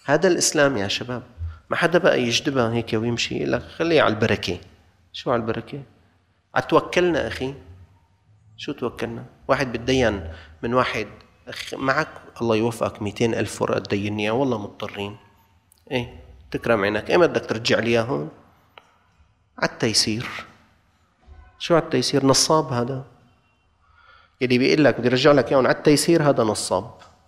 هذا الإسلام يا شباب. ما حدا بقى يجدبها هيك ويمشي يقول لك خليه على البركة. شو على البركة؟ توكلنا أخي. شو توكلنا؟ واحد بتدين من واحد، أخي معك الله يوفقك 200,000 ورقة تديني والله مضطرين. إيه تكرم عينك، إيه بدك ترجع لي إياهم؟ على التيسير. شو على التيسير؟ نصاب هذا. اللي بيقول لك بدي ارجع لك اياهم على التيسير هذا نصاب،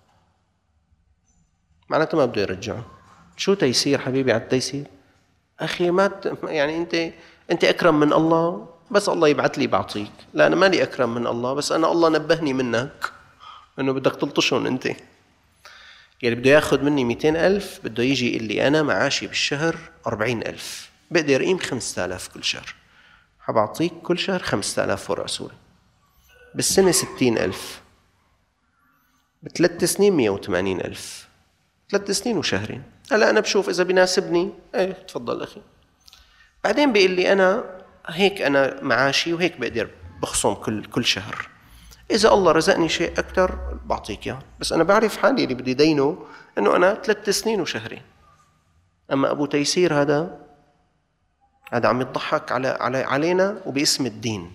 معناته ما بده يرجعه. شو تيسير حبيبي؟ على التيسير اخي ما يعني انت اكرم من الله، بس الله يبعث لي بعطيك. لا انا مالي اكرم من الله، بس انا الله نبهني منك انه بدك تلطشهم انت. يعني بده ياخذ مني 200,000 بده يجي يقول لي انا معاشي بالشهر 40,000، بقدر اقيم 5,000 كل شهر، حبعطيك كل شهر 5,000 ورقة سوري، بالسنة 60,000، ب3 سنين 180,000، 3 سنين وشهرين. هلا أنا بشوف إذا بيناسبني إيه تفضل أخي. بعدين بيقول لي أنا هيك أنا معاشي وهيك بقدر بخصم كل شهر، إذا الله رزقني شيء أكتر بعطيك إياه، بس أنا بعرف حالي اللي بدي دينه إنه أنا 3 سنين وشهرين. أما أبو تيسير هذا عم يضحك علينا وباسم الدين.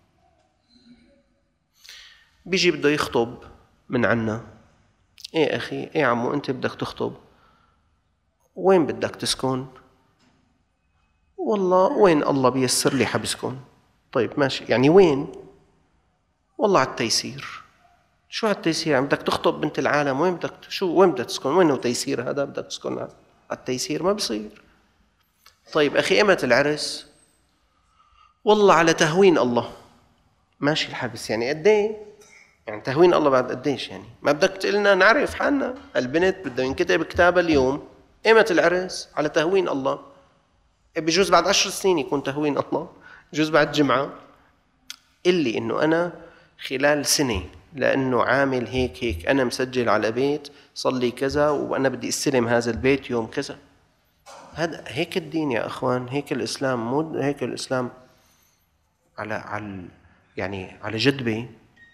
بيجي بده يخطب من عنا، ايه اخي ايه عمو انت بدك تخطب، وين بدك تسكن؟ والله وين الله بيسر لي حبسكن. طيب ماشي، يعني وين؟ والله على التيسير. شو على التيسير؟ يعني بدك تخطب بنت العالم، وين بدك وين بدك تسكن؟ وين هو تيسير هذا؟ بدك تسكن على التيسير؟ ما بصير. طيب اخي ايمت العرس؟ والله على تهوين الله. ماشي الحبس، يعني قد ايه؟ يعني تهوين الله بعد قديش؟ يعني ما بدك تقلنا نعرف حالنا. البنت بده ينكتب كتابها اليوم، ايمت العرس؟ على تهوين الله. بجوز بعد 10 سنين يكون تهوين الله، بجوز بعد جمعة. اللي انه انا خلال سنة لانه عامل هيك انا مسجل على بيت صار لي كذا وانا بدي استلم هذا البيت يوم كذا. هذا هيك الدين يا اخوان، هيك الاسلام. مو هيك الاسلام على يعني على جدبة.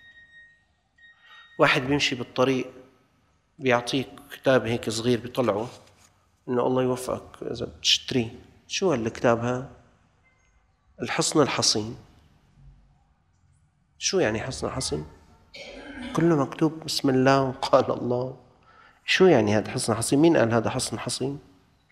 واحد بيمشي بالطريق بيعطيك كتاب هيك صغير بيطلعه إنه الله يوفقك إذا بتشتريه. شو هالكتاب ها؟ الحصن الحصين. شو يعني حصن الحصين؟ كله مكتوب بسم الله وقال الله. شو يعني هذا حصن حصين؟ مين قال هذا حصن حصين؟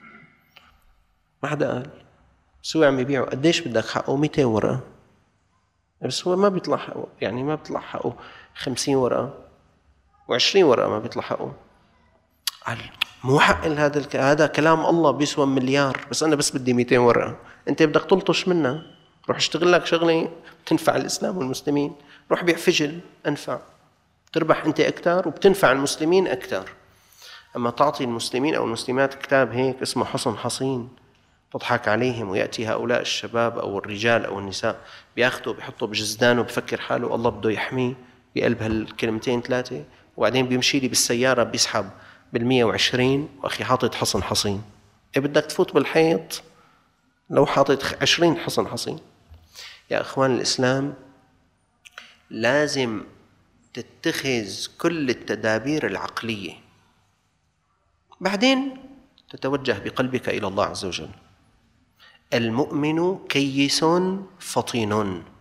ما حدا قال. بس هو عم يبيعه. قديش بدك حقه؟ 200 ورقة. بس هو ما بيطلع حقه، يعني ما بيطلع حقه 50 ورقة و20 ورقة ما بيطلع حقه. قال مو حق هذا كلام الله بيسوى مليار، بس أنا بس بدي 200 ورقة. أنت بدك تلطش منها، روح اشتغل لك شغلة تنفع الإسلام والمسلمين. روح بيع فجل أنفع، تربح أنت أكثر وبتنفع المسلمين أكثر. أما تعطي المسلمين أو المسلمات كتاب هيك اسمه حصن حصين تضحك عليهم، ويأتي هؤلاء الشباب أو الرجال أو النساء بياخدوا بيحطوا بجزدانه بفكر حاله الله بده يحميه بقلب هالكلمتين 3، وبعدين بيمشي لي بالسيارة بيسحب بال120 وأخي حاطط حصن حصين. إيه بدك تفوت بالحيط لو حاطط 20 حصن حصين؟ يا أخوان الإسلام لازم تتخذ كل التدابير العقلية، بعدين تتوجه بقلبك إلى الله عز وجل. المؤمن كيس فطين.